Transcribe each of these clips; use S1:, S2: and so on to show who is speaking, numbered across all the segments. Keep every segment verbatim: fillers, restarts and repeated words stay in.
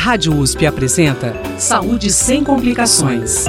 S1: Rádio U S P apresenta Saúde Sem Complicações.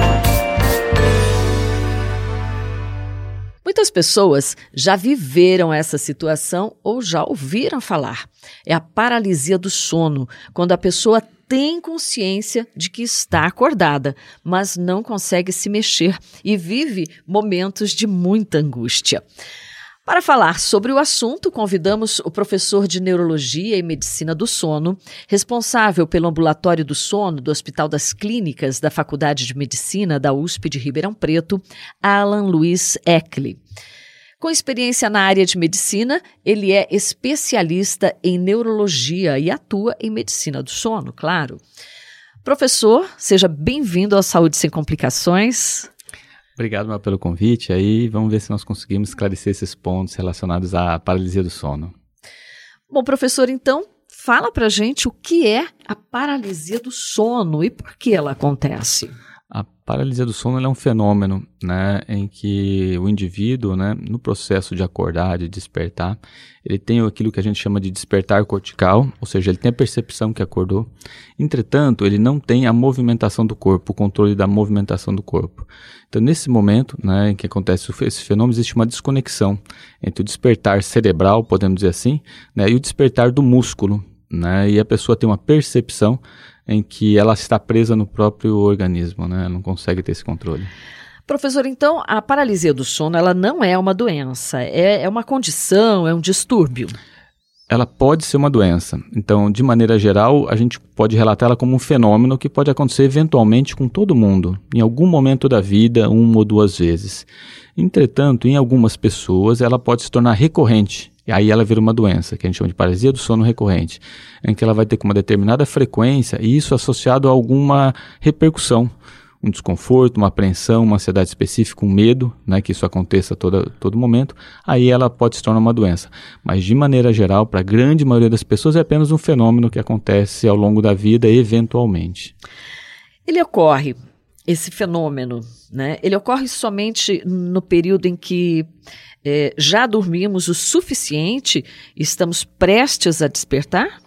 S2: Muitas pessoas já viveram essa situação ou já ouviram falar. É a paralisia do sono, quando a pessoa tem consciência de que está acordada, mas não consegue se mexer e vive momentos de muita angústia. Para falar sobre o assunto, convidamos o professor de Neurologia e Medicina do Sono, responsável pelo Ambulatório do Sono do Hospital das Clínicas da Faculdade de Medicina da U S P de Ribeirão Preto, Alan Luiz Eckley. Com experiência na área de medicina, ele é especialista em neurologia e atua em medicina do sono, claro. Professor, seja bem-vindo ao Saúde Sem Complicações.
S3: Obrigado, Mel, pelo convite. Aí vamos ver se nós conseguimos esclarecer esses pontos relacionados à paralisia do sono.
S2: Bom, professor, então, fala pra gente o que é a paralisia do sono e por que ela acontece.
S3: A paralisia do sono é um fenômeno, né, em que o indivíduo, né, no processo de acordar, de despertar, ele tem aquilo que a gente chama de despertar cortical, ou seja, ele tem a percepção que acordou. Entretanto, ele não tem a movimentação do corpo, o controle da movimentação do corpo. Então, nesse momento, né, em que acontece esse fenômeno, existe uma desconexão entre o despertar cerebral, podemos dizer assim, né, e o despertar do músculo, né, e a pessoa tem uma percepção em que ela está presa no próprio organismo, né? Ela não consegue ter esse controle.
S2: Professor, então, a paralisia do sono, ela não é uma doença, é, é uma condição, é um distúrbio?
S3: Ela pode ser uma doença. Então, de maneira geral, a gente pode relatá-la como um fenômeno que pode acontecer eventualmente com todo mundo, em algum momento da vida, uma ou duas vezes. Entretanto, em algumas pessoas, ela pode se tornar recorrente. E aí ela vira uma doença, que a gente chama de paralisia do sono recorrente, em que ela vai ter com uma determinada frequência e isso associado a alguma repercussão, um desconforto, uma apreensão, uma ansiedade específica, um medo, né, que isso aconteça a todo, todo momento, aí ela pode se tornar uma doença. Mas de maneira geral, para a grande maioria das pessoas, é apenas um fenômeno que acontece ao longo da vida eventualmente.
S2: Ele ocorre, esse fenômeno, né, ele ocorre somente no período em que É, já dormimos o suficiente e estamos prestes a despertar?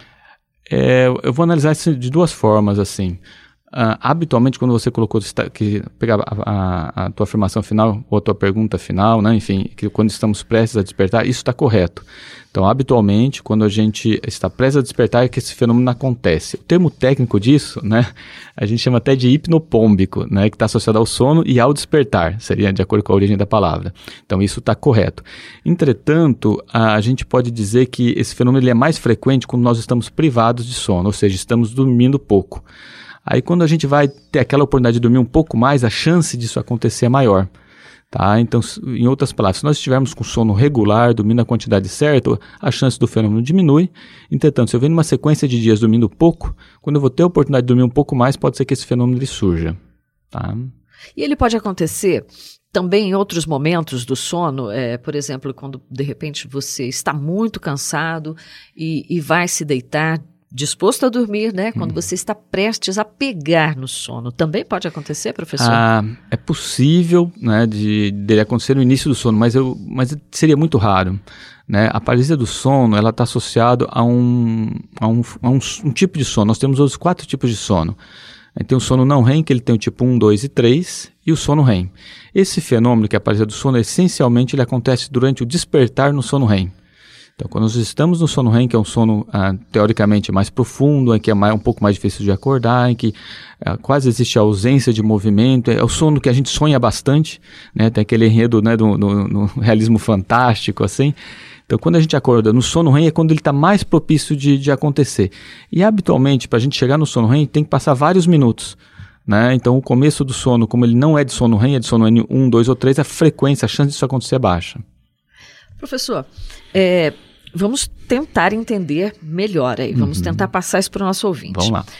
S3: É, eu vou analisar isso de duas formas, assim. Uh, habitualmente, quando você colocou, que pegar a, a, a tua afirmação final ou a tua pergunta final, né, enfim, que quando estamos prestes a despertar, isso está correto. Então, habitualmente, quando a gente está prestes a despertar, é que esse fenômeno acontece. O termo técnico disso, né, a gente chama até de hipnopômbico, né, que está associado ao sono e ao despertar, seria de acordo com a origem da palavra. Então, isso está correto. Entretanto, a, a gente pode dizer que esse fenômeno ele é mais frequente quando nós estamos privados de sono, ou seja, estamos dormindo pouco. Aí quando a gente vai ter aquela oportunidade de dormir um pouco mais, a chance disso acontecer é maior. Tá? Então, em outras palavras, se nós estivermos com sono regular, dormindo a quantidade certa, a chance do fenômeno diminui. Entretanto, se eu venho numa sequência de dias dormindo pouco, quando eu vou ter a oportunidade de dormir um pouco mais, pode ser que esse fenômeno ele surja. Tá?
S2: E ele pode acontecer também em outros momentos do sono, é, por exemplo, quando de repente você está muito cansado e, e vai se deitar, disposto a dormir, né? Quando hum. você está prestes a pegar no sono. Também pode acontecer, professor?
S3: Ah, é possível, né, de, de acontecer no início do sono, mas, eu, mas seria muito raro. Né? A paralisia do sono, ela está associada a, um, a, um, a um, um tipo de sono. Nós temos os quatro tipos de sono. Tem o sono não R E M, que ele tem o tipo um, dois e três, e o sono R E M. Esse fenômeno, que é a paralisia do sono, essencialmente ele acontece durante o despertar no sono R E M. Então, quando nós estamos no sono R E M, que é um sono ah, teoricamente mais profundo, em que é mais, um pouco mais difícil de acordar, em que ah, quase existe a ausência de movimento, é o sono que a gente sonha bastante, né? Tem aquele enredo, né, do, do, do realismo fantástico, assim. Então, quando a gente acorda no sono R E M, é quando ele está mais propício de, de acontecer. E, habitualmente, para a gente chegar no sono R E M, tem que passar vários minutos. Né? Então, o começo do sono, como ele não é de sono R E M, é de sono N um, dois ou três, a frequência, a chance disso acontecer é baixa.
S2: Professor, é, vamos tentar entender melhor aí, vamos uhum. tentar passar isso para o nosso ouvinte.
S3: Vamos lá.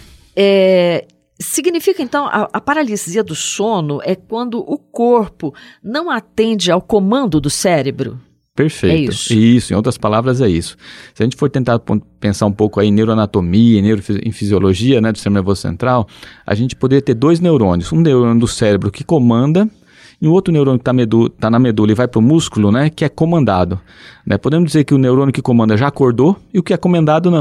S2: É, significa, então, a, a paralisia do sono é quando o corpo não atende ao comando do cérebro?
S3: Perfeito.
S2: É isso.
S3: Isso, em outras palavras, é isso. Se a gente for tentar pensar um pouco aí em neuroanatomia, em, neurofisi- em fisiologia, né, do sistema nervoso central, a gente poderia ter dois neurônios. Um neurônio do cérebro que comanda e um outro neurônio que está medu- tá na medula e vai para o músculo, né, que é comandado. Né? Podemos dizer que o neurônio que comanda já acordou e o que é comandado não.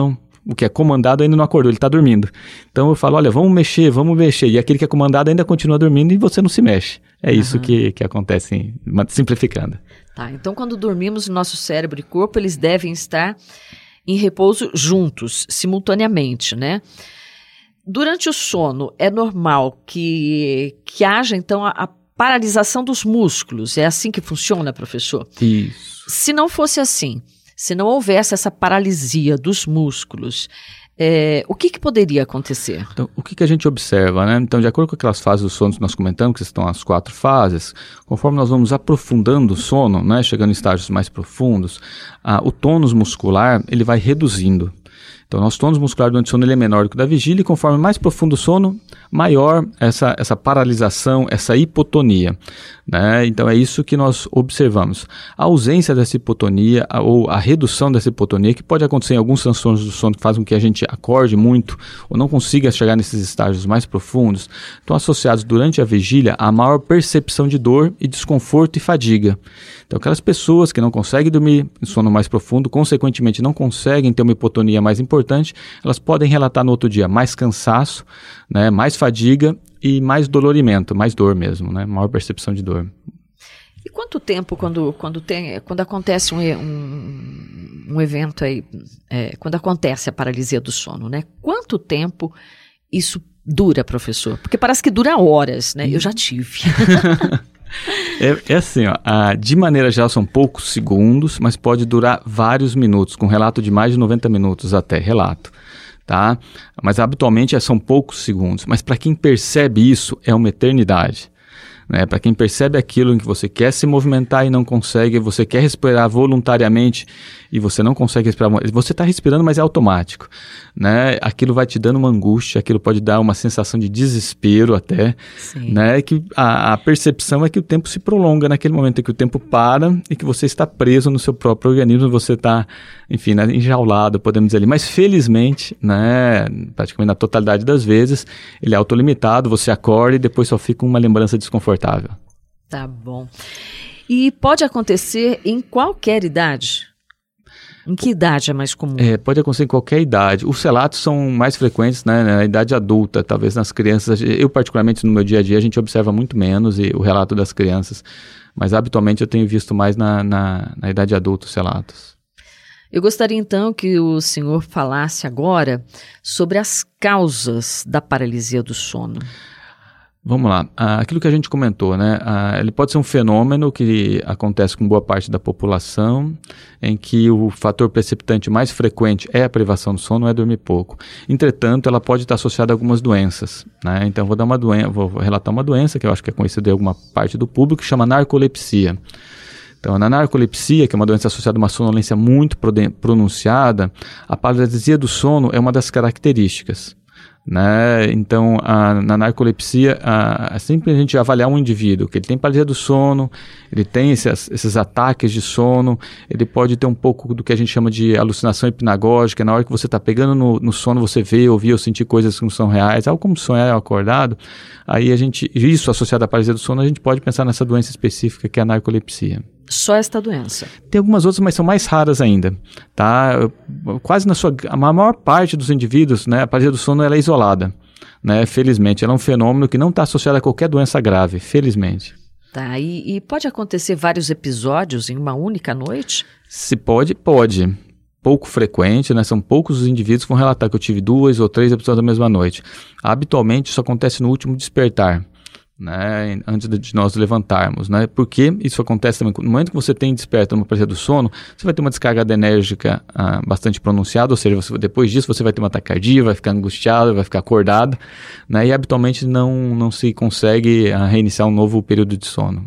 S3: o que é comandado ainda não acordou, ele está dormindo. Então eu falo, olha, vamos mexer, vamos mexer. E aquele que é comandado ainda continua dormindo e você não se mexe. É uhum. isso que, que acontece, simplificando.
S2: Tá, então quando dormimos, nosso cérebro e corpo, eles devem estar em repouso juntos, simultaneamente, né? Durante o sono, é normal que, que haja, então, a, a paralisação dos músculos. É assim que funciona, professor?
S3: Isso.
S2: Se não fosse assim, se não houvesse essa paralisia dos músculos, é, o que, que poderia acontecer?
S3: Então, o que, que a gente observa, né? Então, de acordo com aquelas fases do sono que nós comentamos, que estão as quatro fases, conforme nós vamos aprofundando o sono, né, chegando em estágios mais profundos, ah, o tônus muscular ele vai reduzindo. Então, o nosso tônus muscular durante o sono ele é menor do que o da vigília e conforme mais profundo o sono, maior essa, essa paralisação, essa hipotonia. Né? Então, é isso que nós observamos. A ausência dessa hipotonia a, ou a redução dessa hipotonia, que pode acontecer em alguns transtornos do sono que fazem com que a gente acorde muito ou não consiga chegar nesses estágios mais profundos, estão associados durante a vigília a maior percepção de dor e desconforto e fadiga. Então, aquelas pessoas que não conseguem dormir em sono mais profundo, consequentemente não conseguem ter uma hipotonia mais importante, elas podem relatar no outro dia mais cansaço, né, mais fadiga e mais dolorimento, mais dor mesmo, né, maior percepção de dor.
S2: E quanto tempo quando, quando, tem, quando acontece um, um, um evento aí, é, quando acontece a paralisia do sono, né? Quanto tempo isso dura, professor? Porque parece que dura horas, né? Eu já tive.
S3: É, é assim, ó, a, de maneira geral são poucos segundos, mas pode durar vários minutos, com relato de mais de noventa minutos até, relato, tá? Mas habitualmente são poucos segundos, mas para quem percebe isso é uma eternidade. Né? Para quem percebe aquilo em que você quer se movimentar e não consegue, você quer respirar voluntariamente e você não consegue respirar, você está respirando, mas é automático, né? Aquilo vai te dando uma angústia, aquilo pode dar uma sensação de desespero até, né? Que a, a percepção é que o tempo se prolonga naquele momento, é que o tempo para e que você está preso no seu próprio organismo, você está, enfim, né, enjaulado, podemos dizer ali, mas felizmente, né, praticamente na totalidade das vezes, ele é autolimitado, você acorda e depois só fica uma lembrança desconfortável.
S2: Tá bom. E pode acontecer em qualquer idade? Em que idade é mais comum?
S3: É, pode acontecer em qualquer idade. Os relatos são mais frequentes, né, na idade adulta, talvez nas crianças. Eu, particularmente, no meu dia a dia, a gente observa muito menos e, o relato das crianças, mas habitualmente eu tenho visto mais na, na, na idade adulta os relatos.
S2: Eu gostaria, então, que o senhor falasse agora sobre as causas da paralisia do sono.
S3: Vamos lá, ah, aquilo que a gente comentou, né? Ah, ele pode ser um fenômeno que acontece com boa parte da população, em que o fator precipitante mais frequente é a privação do sono, é dormir pouco. Entretanto, ela pode estar associada a algumas doenças, né? Então, vou dar uma doen- vou relatar uma doença que eu acho que é conhecida de alguma parte do público, que chama narcolepsia. Então, na narcolepsia, que é uma doença associada a uma sonolência muito pronunciada, a paralisia do sono é uma das características. Né? Então, a, na narcolepsia, a, a sempre a gente avaliar um indivíduo que ele tem paralisia do sono, ele tem esses, esses ataques de sono, ele pode ter um pouco do que a gente chama de alucinação hipnagógica, na hora que você está pegando no, no sono, você vê, ouvir ou sentir coisas que não são reais, algo como sonhar acordado, aí a gente, isso associado à paralisia do sono, a gente pode pensar nessa doença específica que é a narcolepsia.
S2: Só esta doença?
S3: Tem algumas outras, mas são mais raras ainda, tá? Quase na sua, a maior parte dos indivíduos, né, a paralisia do sono ela é isolada, né? Felizmente, ela é um fenômeno que não está associado a qualquer doença grave, felizmente.
S2: Tá, e, e pode acontecer vários episódios em uma única noite?
S3: Se pode, pode. Pouco frequente, né? São poucos os indivíduos que vão relatar que eu tive duas ou três episódios na mesma noite. Habitualmente, isso acontece no último despertar. Né, antes de nós levantarmos, né, porque isso acontece também, no momento que você tem desperta uma paralisia do sono, você vai ter uma descarga adrenérgica ah, bastante pronunciada, ou seja, você, depois disso você vai ter uma taquicardia, vai ficar angustiado, vai ficar acordado, né, e habitualmente não, não se consegue ah, reiniciar um novo período de sono.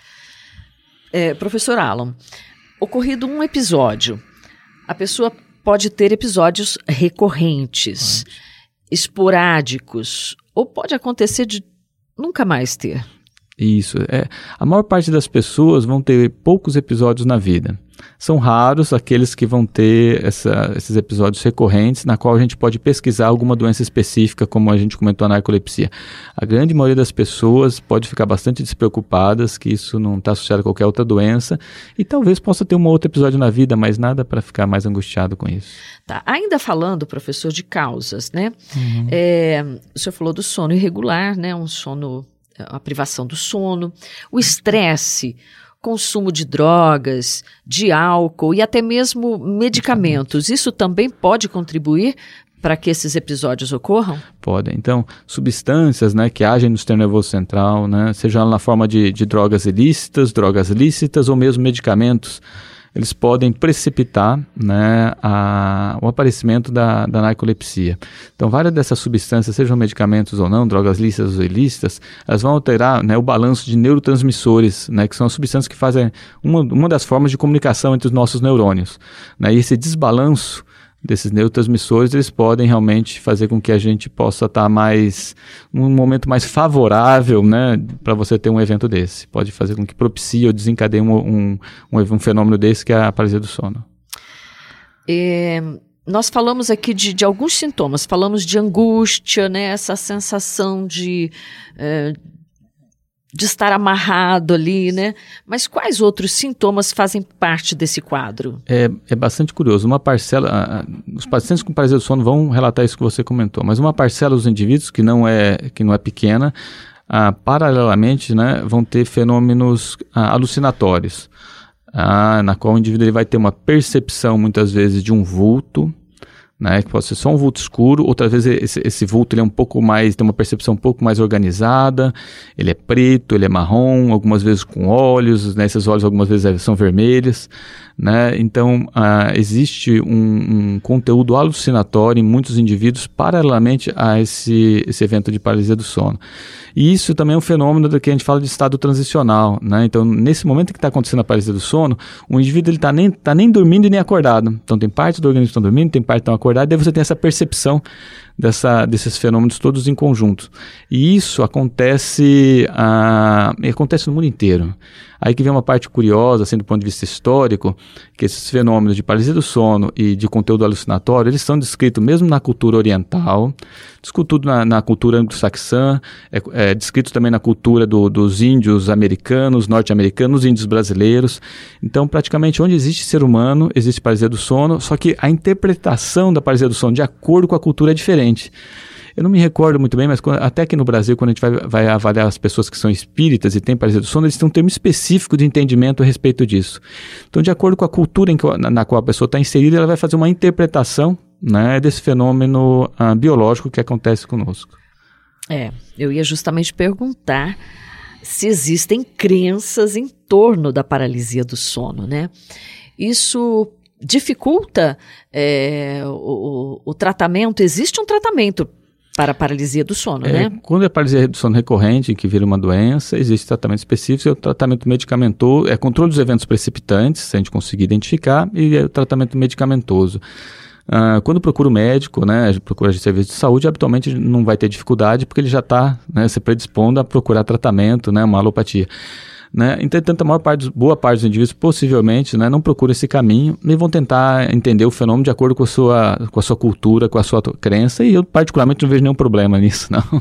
S2: É, professor Alan, ocorrido um episódio, a pessoa pode ter episódios recorrentes, pode. esporádicos, ou pode acontecer de nunca mais ter.
S3: Isso. É, a maior parte das pessoas vão ter poucos episódios na vida. São raros aqueles que vão ter essa, esses episódios recorrentes, na qual a gente pode pesquisar alguma doença específica, como a gente comentou, a narcolepsia. A grande maioria das pessoas pode ficar bastante despreocupadas, que isso não está associado a qualquer outra doença, e talvez possa ter um outro episódio na vida, mas nada para ficar mais angustiado com isso.
S2: Tá. Ainda falando, professor, de causas, né?
S3: Uhum.
S2: É, o senhor falou do sono irregular, né? Um sono, a privação do sono, o estresse, consumo de drogas, de álcool e até mesmo medicamentos. Isso também pode contribuir para que esses episódios ocorram?
S3: Podem. Então, substâncias, né, que agem no sistema nervoso central, né, seja na forma de, de drogas ilícitas, drogas lícitas ou mesmo medicamentos, eles podem precipitar, né, a, o aparecimento da, da narcolepsia. Então, várias dessas substâncias, sejam medicamentos ou não, drogas lícitas ou ilícitas, elas vão alterar, né, o balanço de neurotransmissores, né, que são as substâncias que fazem uma, uma das formas de comunicação entre os nossos neurônios. Né, e esse desbalanço desses neurotransmissores, eles podem realmente fazer com que a gente possa estar mais, num momento mais favorável, né, para você ter um evento desse. Pode fazer com que propicie ou desencadeie um, um, um, um fenômeno desse, que é a paralisia do sono.
S2: É, nós falamos aqui de, de alguns sintomas, falamos de angústia, né, essa sensação de... É, de estar amarrado ali, né? Mas quais outros sintomas fazem parte desse quadro? É,
S3: é bastante curioso. Uma parcela, uh, os pacientes com paralisia do sono vão relatar isso que você comentou, mas uma parcela dos indivíduos, que não é, que não é pequena, uh, paralelamente, né, vão ter fenômenos uh, alucinatórios, uh, na qual o indivíduo ele vai ter uma percepção, muitas vezes, de um vulto, né, que pode ser só um vulto escuro, outras vezes esse, esse vulto ele é um pouco mais, tem uma percepção um pouco mais organizada, ele é preto, ele é marrom, algumas vezes com olhos, né, esses olhos algumas vezes são vermelhos, né, então ah, existe um, um conteúdo alucinatório em muitos indivíduos paralelamente a esse, esse evento de paralisia do sono. E isso também é um fenômeno do que a gente fala de estado transicional, né? Então, nesse momento que está acontecendo a paralisia do sono, o indivíduo está nem, tá nem dormindo e nem acordado. Então, tem parte do organismo que estão dormindo, tem parte que estão acordados, e daí você tem essa percepção dessa, desses fenômenos todos em conjunto. E isso acontece, ah, acontece no mundo inteiro. Aí que vem uma parte curiosa, assim, do ponto de vista histórico, que esses fenômenos de paralisia do sono e de conteúdo alucinatório, eles são descritos mesmo na cultura oriental, descrito na, na cultura anglo-saxã, é, é descrito também na cultura do, dos índios americanos, norte-americanos, índios brasileiros. Então, praticamente, onde existe ser humano, existe paralisia do sono, só que a interpretação da paralisia do sono de acordo com a cultura é diferente. Eu não me recordo muito bem, mas quando, até aqui no Brasil, quando a gente vai, vai avaliar as pessoas que são espíritas e têm paralisia do sono, eles têm um termo específico de entendimento a respeito disso. Então, de acordo com a cultura em que, na, na qual a pessoa está inserida, ela vai fazer uma interpretação, né, desse fenômeno uh, biológico que acontece conosco.
S2: É, eu ia justamente perguntar se existem crenças em torno da paralisia do sono, né? Isso dificulta é, o, o, o tratamento? Existe um tratamento para a paralisia do sono,
S3: é,
S2: né?
S3: Quando é paralisia do sono recorrente, que vira uma doença, existe tratamento específico, é o tratamento medicamentoso, é controle dos eventos precipitantes, se a gente conseguir identificar, e é o tratamento medicamentoso. Uh, quando procura o médico, né, procura de serviço de saúde, habitualmente não vai ter dificuldade, porque ele já está, né, se predispondo a procurar tratamento, né, uma alopatia. Né? Entretanto, a maior parte, boa parte dos indivíduos possivelmente, né, não procura esse caminho e vão tentar entender o fenômeno de acordo com a sua, com a sua cultura, com a sua crença, e eu particularmente não vejo nenhum problema nisso, não.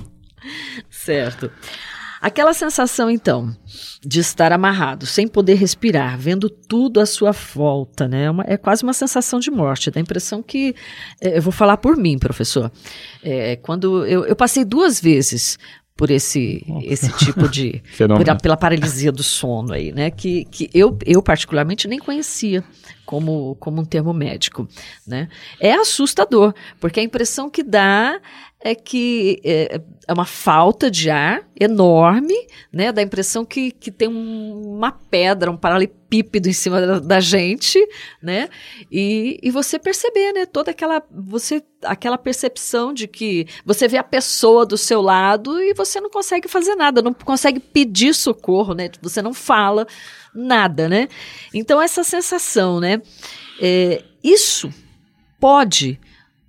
S2: Certo. Aquela sensação, então, de estar amarrado, sem poder respirar, vendo tudo à sua volta, né? Uma, é quase uma sensação de morte. Dá a impressão que... É, eu vou falar por mim, professor. É, quando eu, eu passei duas vezes por esse, esse tipo de... por, pela paralisia do sono aí, né? Que, que eu, eu particularmente nem conhecia como, como um termo médico, né? É assustador, porque a impressão que dá é que é, é uma falta de ar enorme, né? Dá a impressão que, que tem um, uma pedra, um paralelepípedo em cima da, da gente, né? E, e você perceber, né? Toda aquela, você, aquela percepção de que você vê a pessoa do seu lado e você não consegue fazer nada, não consegue pedir socorro, né? Você não fala nada, né? Então, essa sensação, né? É, isso pode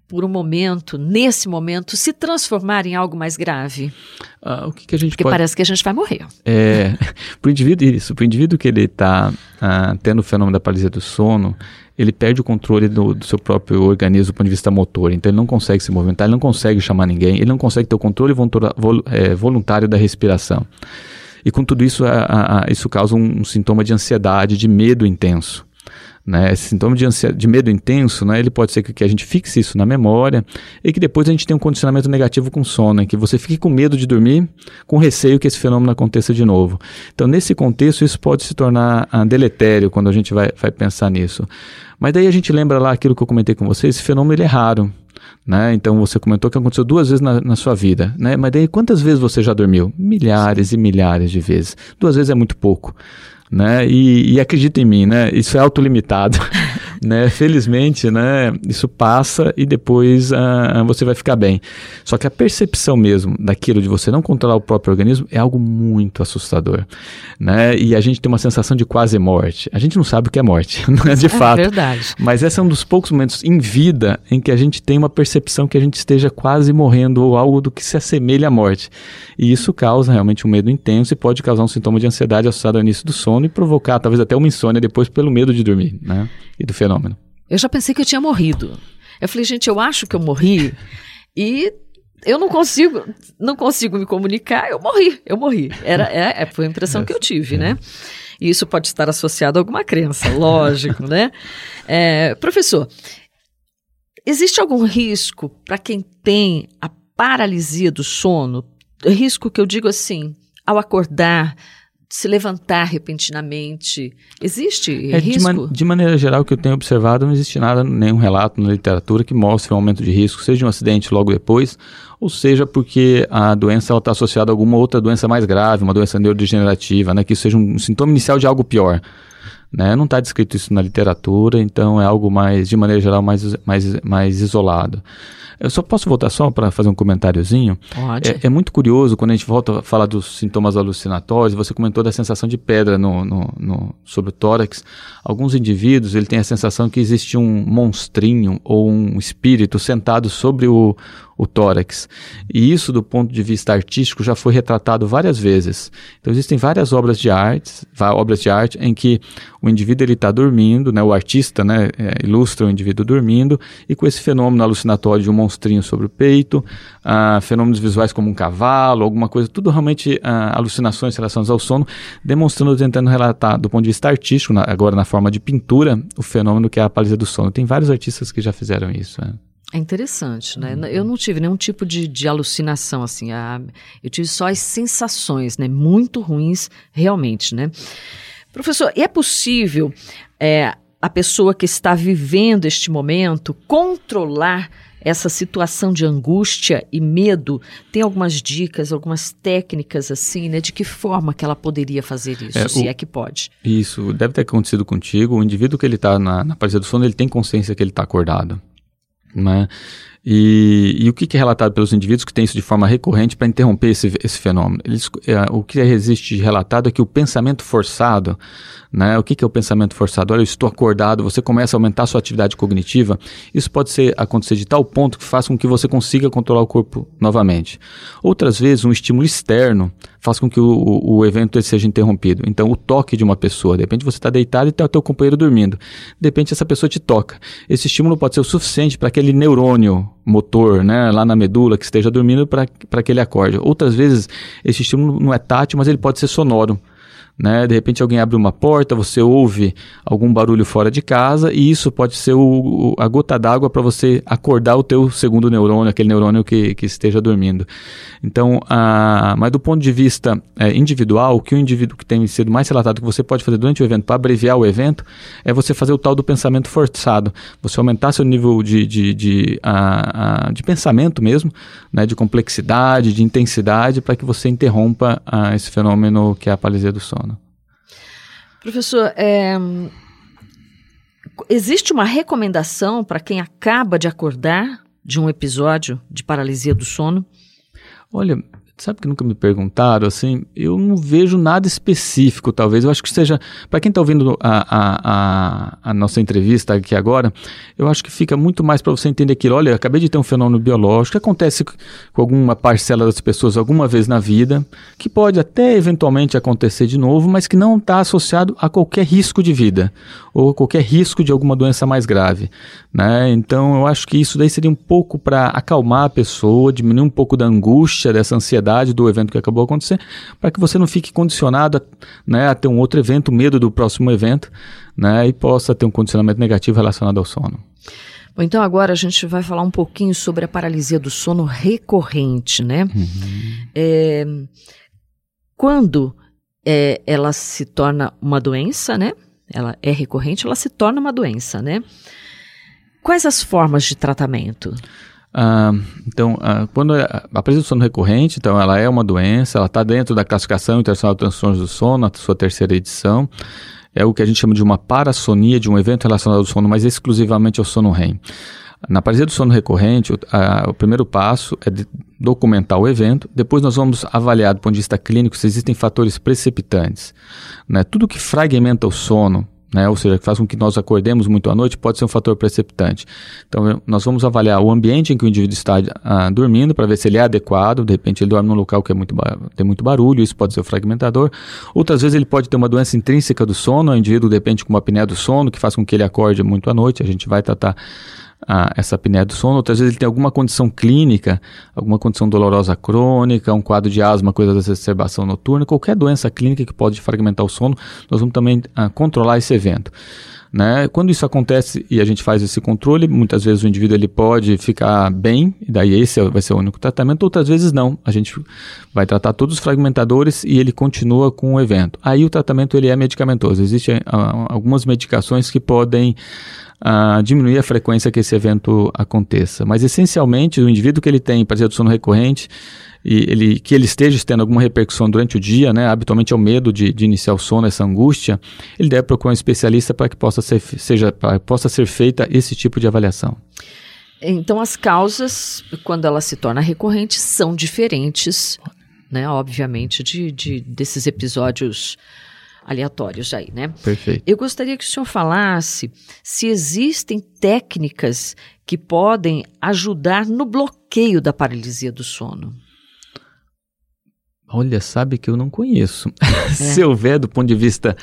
S2: por um momento, nesse momento, se transformar em algo mais grave?
S3: Uh, o que, que a gente
S2: Porque
S3: pode...
S2: parece que a gente vai morrer.
S3: É, para o indivíduo, isso, para o indivíduo que ele está uh, tendo o fenômeno da paralisia do sono, ele perde o controle do, do seu próprio organismo do ponto de vista motor. Então ele não consegue se movimentar, ele não consegue chamar ninguém, ele não consegue ter o controle voluntário da respiração. E com tudo isso, a, a, isso causa um, um sintoma de ansiedade, de medo intenso. Né? Esse sintoma de, ansiedade, de medo intenso, né? Ele pode ser que, que a gente fixe isso na memória e que depois a gente tenha um condicionamento negativo com sono, em que você fique com medo de dormir, com receio que esse fenômeno aconteça de novo. Então, nesse contexto, isso pode se tornar ah, deletério quando a gente vai, vai pensar nisso. Mas daí a gente lembra lá aquilo que eu comentei com você, esse fenômeno ele é raro. Né? Então você comentou que aconteceu duas vezes na, na sua vida, né? Mas daí quantas vezes você já dormiu? Milhares e milhares de vezes. Duas vezes é muito pouco. Né? E, e acredita em mim, né? Isso é autolimitado. Né? Felizmente, né? Isso passa e depois uh, você vai ficar bem. Só que a percepção mesmo daquilo de você não controlar o próprio organismo é algo muito assustador. Né? E a gente tem uma sensação de quase morte. A gente não sabe o que é morte, não é de fato.
S2: É verdade.
S3: Mas esse é um dos poucos momentos em vida em que a gente tem uma percepção que a gente esteja quase morrendo ou algo do que se assemelha à morte. E isso causa realmente um medo intenso e pode causar um sintoma de ansiedade associado ao início do sono e provocar talvez até uma insônia depois pelo medo de dormir, né? E do fenômeno.
S2: Eu já pensei que eu tinha morrido. Eu falei, gente, eu acho que eu morri e eu não consigo, não consigo me comunicar, eu morri, eu morri. Era, é, foi a impressão que eu tive, né? E isso pode estar associado a alguma crença, lógico, né? É, professor, existe algum risco para quem tem a paralisia do sono? Risco que eu digo assim, ao acordar, se levantar repentinamente, existe
S3: é,
S2: risco?
S3: De, man- de maneira geral, o que eu tenho observado, não existe nada, nenhum relato na literatura que mostre um aumento de risco, seja um acidente logo depois, ou seja porque a doença está associada a alguma outra doença mais grave, uma doença neurodegenerativa, né, que isso seja um, um sintoma inicial de algo pior. Né? Não está descrito isso na literatura, então é algo mais, de maneira geral, mais, mais, mais isolado. Eu só posso voltar só para fazer um comentáriozinho?
S2: Pode.
S3: É, é muito curioso quando a gente volta a falar dos sintomas alucinatórios, você comentou da sensação de pedra no, no, no, sobre o tórax. Alguns indivíduos ele têm a sensação que existe um monstrinho ou um espírito sentado sobre o, o tórax. E isso, do ponto de vista artístico, já foi retratado várias vezes. Então existem várias obras de arte, obras de arte em que o indivíduo está dormindo, né, o artista, né, é, ilustra o indivíduo dormindo e com esse fenômeno alucinatório de um monstrinho sobre o peito, ah, fenômenos visuais como um cavalo, alguma coisa, tudo realmente ah, alucinações relacionadas ao sono, demonstrando, tentando relatar do ponto de vista artístico, na, agora na forma de pintura, o fenômeno que é a paralisia do sono. Tem vários artistas que já fizeram isso. É.
S2: É interessante, né? Eu não tive nenhum tipo de, de alucinação, assim. A, eu tive só as sensações, né? Muito ruins, realmente, né? Professor, é possível é, a pessoa que está vivendo este momento controlar essa situação de angústia e medo? Tem algumas dicas, algumas técnicas, assim, né? De que forma que ela poderia fazer isso, é, se o, é que pode?
S3: Isso, deve ter acontecido contigo. O indivíduo que ele está na, na paralisia do sono, ele tem consciência que ele está acordado. Né? E, e o que é relatado pelos indivíduos que têm isso de forma recorrente para interromper esse, esse fenômeno? Eles, é, o que existe de relatado é que o pensamento forçado, né? O que, que é o pensamento forçado? Olha, eu estou acordado, você começa a aumentar a sua atividade cognitiva, isso pode ser, acontecer de tal ponto que faça com que você consiga controlar o corpo novamente. Outras vezes, um estímulo externo faz com que o, o, o evento seja interrompido. Então, o toque de uma pessoa, de repente você está deitado e está o teu companheiro dormindo, de repente essa pessoa te toca. Esse estímulo pode ser o suficiente para aquele neurônio motor, né, lá na medula que esteja dormindo para que ele acorde. Outras vezes, esse estímulo não é tátil, mas ele pode ser sonoro. Né? De repente alguém abre uma porta, você ouve algum barulho fora de casa e isso pode ser o, o, a gota d'água para você acordar o teu segundo neurônio, aquele neurônio que, que esteja dormindo. Então, a, mas do ponto de vista é, individual, o que o indivíduo que tem sido mais relatado que você pode fazer durante o evento para abreviar o evento é você fazer o tal do pensamento forçado, você aumentar seu nível de, de, de, a, a, de pensamento mesmo, né? De complexidade, de intensidade, para que você interrompa a, esse fenômeno que é a paralisia do sono.
S2: Professor, é, existe uma recomendação para quem acaba de acordar de um episódio de paralisia do sono?
S3: Olha, sabe que nunca me perguntaram, assim, eu não vejo nada específico, talvez. Eu acho que seja, para quem está ouvindo a, a, a, a nossa entrevista aqui agora, eu acho que fica muito mais para você entender que, olha, eu acabei de ter um fenômeno biológico que acontece com alguma parcela das pessoas alguma vez na vida, que pode até eventualmente acontecer de novo, mas que não está associado a qualquer risco de vida, ou a qualquer risco de alguma doença mais grave, né? Então, eu acho que isso daí seria um pouco para acalmar a pessoa, diminuir um pouco da angústia, dessa ansiedade do evento que acabou de acontecer, para que você não fique condicionado a, né, a ter um outro evento, medo do próximo evento, né, e possa ter um condicionamento negativo relacionado ao sono.
S2: Bom, então agora a gente vai falar um pouquinho sobre a paralisia do sono recorrente, né? Uhum. É, quando é, ela se torna uma doença, né? Ela é recorrente, ela se torna uma doença, né? Quais as formas de tratamento?
S3: Ah, então, ah, quando a, a paralisia do sono recorrente, então ela é uma doença, ela está dentro da classificação internacional de transtornos do sono, a sua terceira edição, é o que a gente chama de uma parassonia, de um evento relacionado ao sono, mas exclusivamente ao sono R E M. Na paralisia do sono recorrente, o, a, o primeiro passo é de documentar o evento, depois nós vamos avaliar do ponto de vista clínico se existem fatores precipitantes, né? Tudo que fragmenta o sono, né, ou seja, que faz com que nós acordemos muito à noite, pode ser um fator precipitante. Então, nós vamos avaliar o ambiente em que o indivíduo está ah, dormindo, para ver se ele é adequado. De repente, ele dorme num local que é muito tem muito barulho, isso pode ser o fragmentador. Outras vezes, ele pode ter uma doença intrínseca do sono, o indivíduo, de repente, com uma apneia do sono, que faz com que ele acorde muito à noite. A gente vai tratar Ah, essa apneia do sono. Outras vezes ele tem alguma condição clínica, alguma condição dolorosa crônica, um quadro de asma, coisa da exacerbação noturna, qualquer doença clínica que pode fragmentar o sono, nós vamos também ah, controlar esse evento, né? Quando isso acontece e a gente faz esse controle, muitas vezes o indivíduo ele pode ficar bem, e daí esse vai ser o único tratamento, outras vezes não, a gente vai tratar todos os fragmentadores e ele continua com o evento. Aí o tratamento ele é medicamentoso, existem ah, algumas medicações que podem a diminuir a frequência que esse evento aconteça. Mas, essencialmente, o indivíduo que ele tem paralisia do sono recorrente, e ele, que ele esteja tendo alguma repercussão durante o dia, né, habitualmente é o medo de, de iniciar o sono, essa angústia, ele deve procurar um especialista para que possa ser, seja, para que possa ser feita esse tipo de avaliação.
S2: Então, as causas, quando ela se torna recorrente, são diferentes, né, obviamente, de, de, desses episódios aleatórios aí, né?
S3: Perfeito.
S2: Eu gostaria que o senhor falasse se existem técnicas que podem ajudar no bloqueio da paralisia do sono.
S3: Olha, sabe que eu não conheço. É. Se houver, do ponto de vista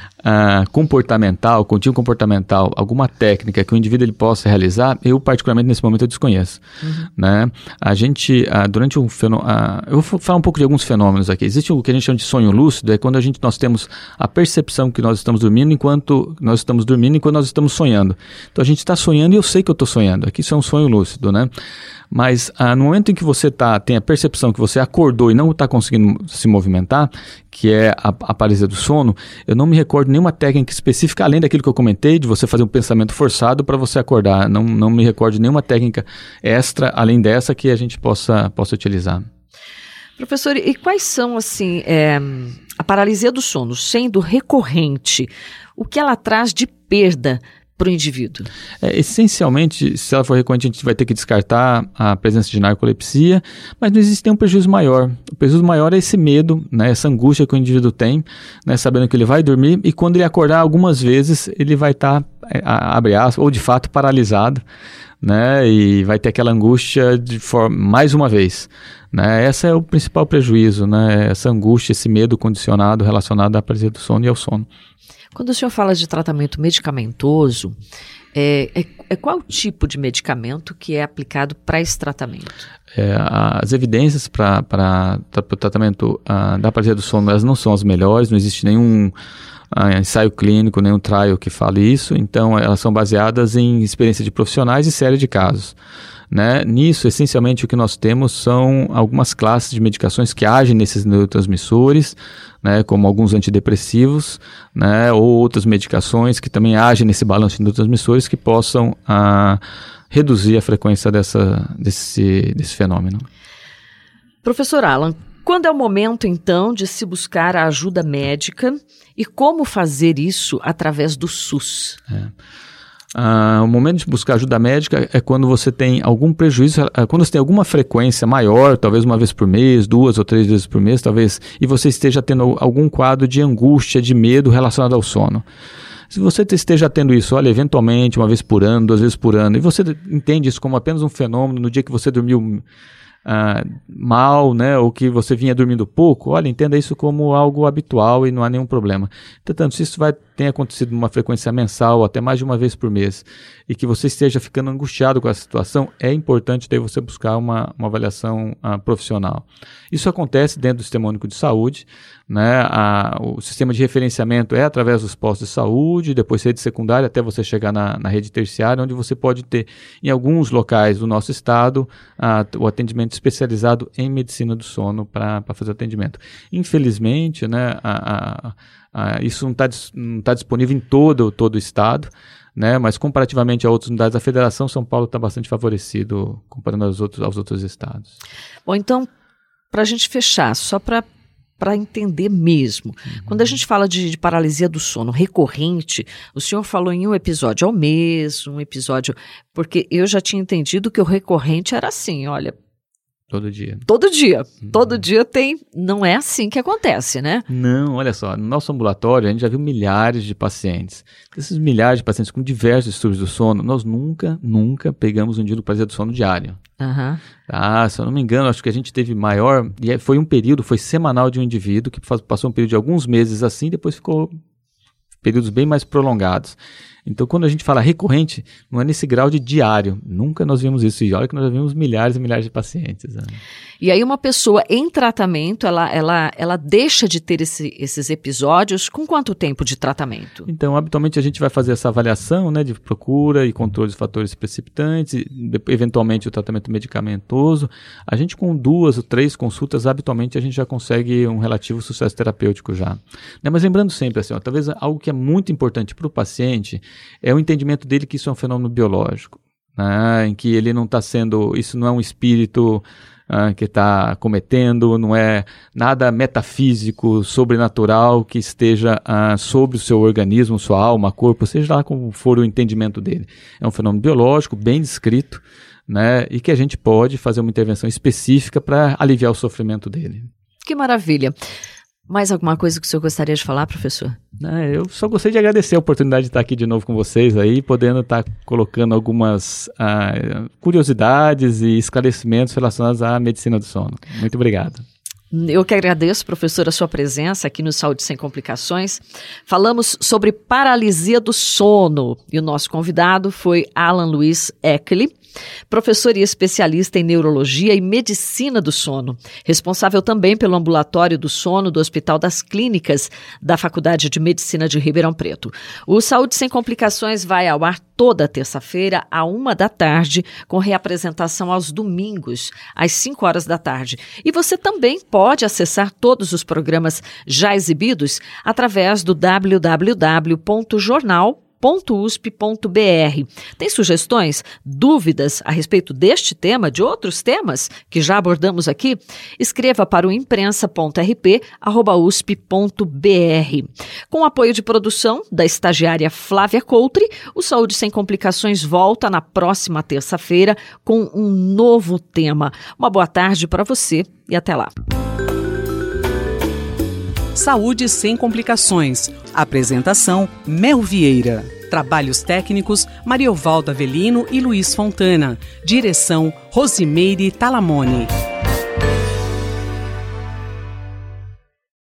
S3: uh, comportamental, contínuo comportamental, alguma técnica que o indivíduo ele possa realizar, eu particularmente nesse momento eu desconheço. Uhum. Né? A gente, uh, durante um fenômeno, uh, eu vou falar um pouco de alguns fenômenos aqui. Existe o que a gente chama de sonho lúcido, é quando a gente, nós temos a percepção que nós estamos dormindo enquanto nós estamos dormindo enquanto nós estamos sonhando. Então a gente está sonhando e eu sei que eu estou sonhando. Aqui isso é um sonho lúcido, né? Mas ah, no momento em que você tá, tem a percepção que você acordou e não está conseguindo se movimentar, que é a, a paralisia do sono, eu não me recordo nenhuma técnica específica, além daquilo que eu comentei, de você fazer um pensamento forçado para você acordar. Não, não me recordo de nenhuma técnica extra, além dessa, que a gente possa, possa utilizar.
S2: Professor, e quais são, assim, é, a paralisia do sono, sendo recorrente, o que ela traz de perda para o indivíduo?
S3: É, essencialmente, se ela for recorrente, a gente vai ter que descartar a presença de narcolepsia, mas não existe nenhum prejuízo maior. O prejuízo maior é esse medo, né, essa angústia que o indivíduo tem, né, sabendo que ele vai dormir e quando ele acordar algumas vezes, ele vai estar, tá, abre aspas, ou de fato paralisado, né, e vai ter aquela angústia de forma, mais uma vez. Né, esse é o principal prejuízo, né, essa angústia, esse medo condicionado relacionado à paralisia do sono e ao sono.
S2: Quando o senhor fala de tratamento medicamentoso, é, é, é qual tipo de medicamento que é aplicado para esse tratamento?
S3: É, as evidências para o tratamento uh, da paralisia do sono, elas não são as melhores, não existe nenhum uh, ensaio clínico, nenhum trial que fale isso, então elas são baseadas em experiência de profissionais e série de casos. Né? Nisso, essencialmente, o que nós temos são algumas classes de medicações que agem nesses neurotransmissores, né? Como alguns antidepressivos, né? Ou outras medicações que também agem nesse balanço de neurotransmissores que possam ah, reduzir a frequência dessa, desse, desse fenômeno.
S2: Professor Alan, quando é o momento, então, de se buscar a ajuda médica e como fazer isso através do SUS?
S3: É. Uh, o momento de buscar ajuda médica é quando você tem algum prejuízo, uh, quando você tem alguma frequência maior, talvez uma vez por mês, duas ou três vezes por mês, talvez, e você esteja tendo algum quadro de angústia, de medo relacionado ao sono. Se você esteja tendo isso, olha, eventualmente, uma vez por ano, duas vezes por ano, e você entende isso como apenas um fenômeno no dia que você dormiu Uh, mal, né, ou que você vinha dormindo pouco, olha, entenda isso como algo habitual e não há nenhum problema. Entretanto, se isso vai, tem acontecido numa frequência mensal, até mais de uma vez por mês, e que você esteja ficando angustiado com a situação, é importante daí você buscar uma, uma avaliação uh, profissional. Isso acontece dentro do Sistema Único de Saúde, né, a, o sistema de referenciamento é através dos postos de saúde, depois rede secundária, até você chegar na, na rede terciária, onde você pode ter, em alguns locais do nosso estado, uh, o atendimento especializado em medicina do sono para fazer o atendimento. Infelizmente, né, a, a, a, isso não está não tá disponível em todo, todo o estado, né, mas comparativamente a outras unidades da federação, São Paulo está bastante favorecido comparando aos outros, aos outros estados.
S2: Bom, então, para a gente fechar, só para para entender mesmo. Uhum. Quando a gente fala de, de paralisia do sono recorrente, o senhor falou em um episódio ao mês, um episódio... Porque eu já tinha entendido que o recorrente era assim, olha...
S3: Todo dia.
S2: Todo dia.
S3: Uhum.
S2: Todo dia tem... Não é assim que acontece, né?
S3: Não, olha só. No nosso ambulatório, a gente já viu milhares de pacientes. Esses milhares de pacientes com diversos distúrbios do sono, nós nunca, nunca pegamos um dia do paralisia do sono diário.
S2: Uhum.
S3: Ah, se eu não me engano, acho que a gente teve maior... E foi um período, foi semanal de um indivíduo que passou um período de alguns meses assim, depois ficou períodos bem mais prolongados. Então, quando a gente fala recorrente, não é nesse grau de diário. Nunca nós vimos isso. E olha que nós já vimos milhares e milhares de pacientes. Né?
S2: E aí uma pessoa em tratamento, ela, ela, ela deixa de ter esse, esses episódios com quanto tempo de tratamento?
S3: Então, habitualmente a gente vai fazer essa avaliação, né, de procura e controle de fatores precipitantes, e, eventualmente o tratamento medicamentoso. A gente com duas ou três consultas, habitualmente a gente já consegue um relativo sucesso terapêutico já. Né? Mas lembrando sempre, assim, ó, talvez algo que é muito importante para o paciente é o entendimento dele que isso é um fenômeno biológico, né? Em que ele não está sendo, isso não é um espírito uh, que está cometendo, não é nada metafísico, sobrenatural que esteja uh, sobre o seu organismo, sua alma, corpo, seja lá como for o entendimento dele. É um fenômeno biológico, bem descrito, né? E que a gente pode fazer uma intervenção específica para aliviar o sofrimento dele.
S2: Que maravilha! Mais alguma coisa que o senhor gostaria de falar, professor?
S3: É, eu só gostaria de agradecer a oportunidade de estar aqui de novo com vocês aí, podendo estar colocando algumas ah, curiosidades e esclarecimentos relacionados à medicina do sono. Muito obrigado.
S2: Eu que agradeço, professor, a sua presença aqui no Saúde Sem Complicações. Falamos sobre paralisia do sono e o nosso convidado foi Alan Luiz Eckley, professor e especialista em neurologia e medicina do sono, responsável também pelo ambulatório do sono do Hospital das Clínicas da Faculdade de Medicina de Ribeirão Preto. O Saúde Sem Complicações vai ao ar toda terça-feira, à uma da tarde, com reapresentação aos domingos, às cinco horas da tarde. E você também pode acessar todos os programas já exibidos através do w w w ponto jornal ponto u s p ponto b r. Tem sugestões, dúvidas a respeito deste tema, de outros temas que já abordamos aqui? Escreva para o imprensa ponto r p arroba u s p ponto b r. Com apoio de produção da estagiária Flávia Coutri, o Saúde Sem Complicações volta na próxima terça-feira com um novo tema. Uma boa tarde para você e até lá.
S1: Saúde Sem Complicações. Apresentação, Mel Vieira. Trabalhos técnicos, Mariovaldo Avelino e Luiz Fontana. Direção, Rosimeire Talamone.